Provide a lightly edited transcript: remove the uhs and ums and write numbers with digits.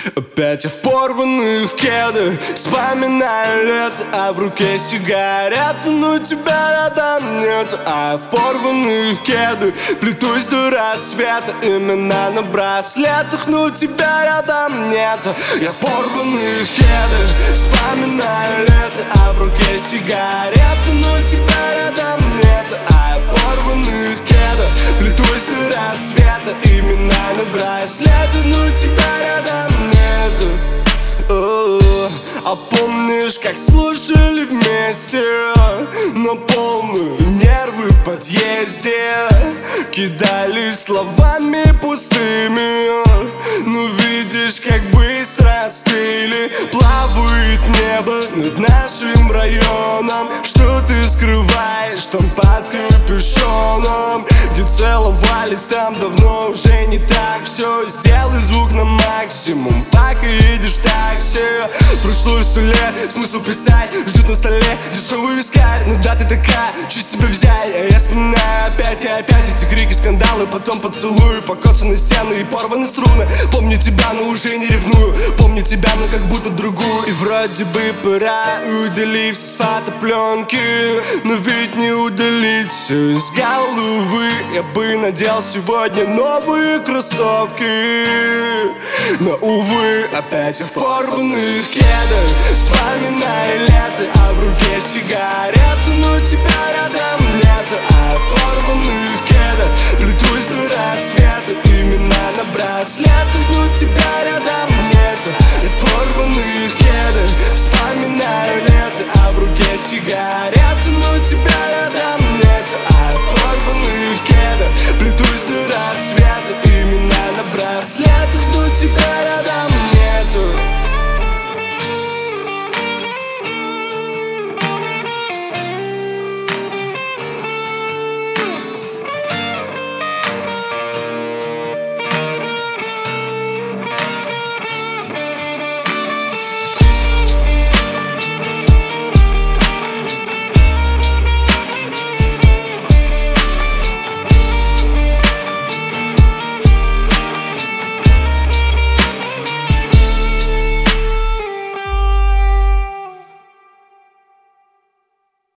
Опять я в порванных кедах, вспоминаю лето, а в руке сигарета. Но тебя рядом нет, а я в порванных кедах плетусь до рассвета. Имена на браслетах, но тебя рядом нет. Я в порванных кедах, вспоминаю лето, а в руке сигарета. Но тебя рядом нет, а я в порванных кедах плетусь до рассвета. Имена на браслетах, но тебя рядом нет. А помнишь, как слушали вместе на полную нервы в подъезде? Кидались словами пустыми, ну видишь, как быстро остыли. Плавает небо над нашим районом. Что ты скрываешь там под капюшоном? Где целовались, там давно уже не так все. Сделай звук на максимум, пока едешь в такси. Прошло 100 лет, смысл писать, ждет на столе дешевый вискарь. Ну да, ты такая, чуть тебя взять. А я вспоминаю опять и опять эти крики, скандалы. Потом поцелую, покоцанные стены и порваны струны. Помню тебя, но уже не ревную. Помню тебя, но как будто другую. И вроде бы пора удалить все с фотопленки, но ведь не удалить все из головы. Я бы надел сегодня новые кроссовки, но увы, опять я в порванных кедах, вспоминаю лето, а в руке сигарета. Но тебя рядом нет, а я в порванных